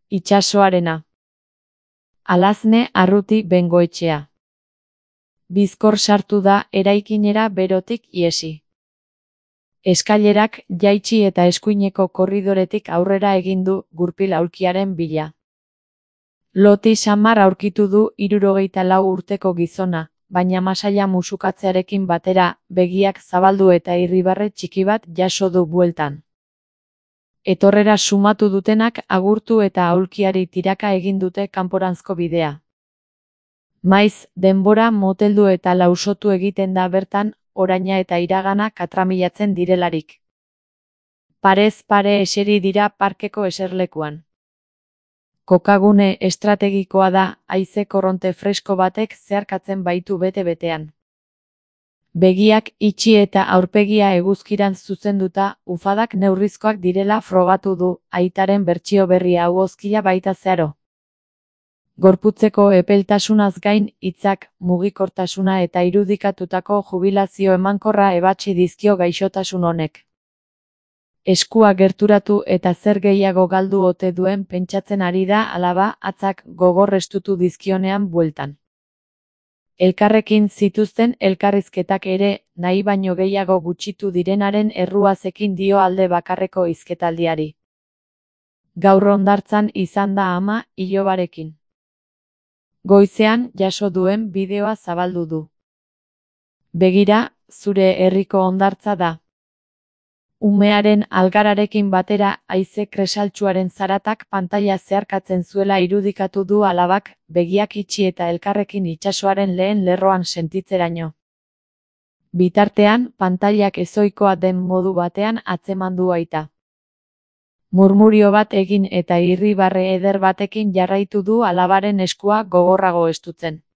Itsasoarena. Alazne Arruti Bengoetxea. Bizkor sartu da eraikinera berotik ihesi. Eskailerak jaitsi eta eskuineko korridoretik aurrera egin du gurpil aulkiaren bila. Loti samar aurkitu du 74 urteko gizona, baina masaila musukatzearekin batera, begiak zabaldu eta irribarre txiki bat jaso du bueltan. Etorrera sumatu dutenak agurtu eta aulkiari tiraka egin dute kanporanzko bidea. Maiz, denbora moteldu eta lausotu egiten da bertan, oraina eta iragana katramilatzen direlarik. Parez pare eseri dira parkeko eserlekuan. Kokagune estrategikoa da, haize korronte fresko batek zeharkatzen baitu bete-betean. Begiak itxi eta aurpegia eguzkiran zuzenduta, ufadak neurrizkoak direla frogatu du, aitaren bertsio berria hau hozkia baita zeharo. Gorputzeko epeltasunaz gain, hitzak, mugikortasuna eta irudikatutako jubilazio emankorra ebatsi dizkio gaixotasun honek. Eskua gerturatu eta zer gehiago galdu ote duen pentsatzen ari da alaba, hatzak gogor estutu dizkionean bueltan. Elkarrekin zituzten elkarrizketak ere, nahi baino gehiago gutxitu direnaren erruazekin dio alde bakarreko hizketaldiari. Gaur hondartzan izan da ama, ilobarekin. Goizean jaso duen bideoa zabaldu du. Begira, zure herriko hondartza da. Umearen algararekin batera haize kresaltsuaren zaratak pantaila zeharkatzen zuela irudikatu du alabak, begiak itxi eta elkarrekin itsasoaren lehen lerroan sentitzeraino. Bitartean, pantailak ezohikoa den modu batean atzeman du aita. Murmurio bat egin eta irribarre eder batekin jarraitu du alabaren eskua gogorrago estutzen.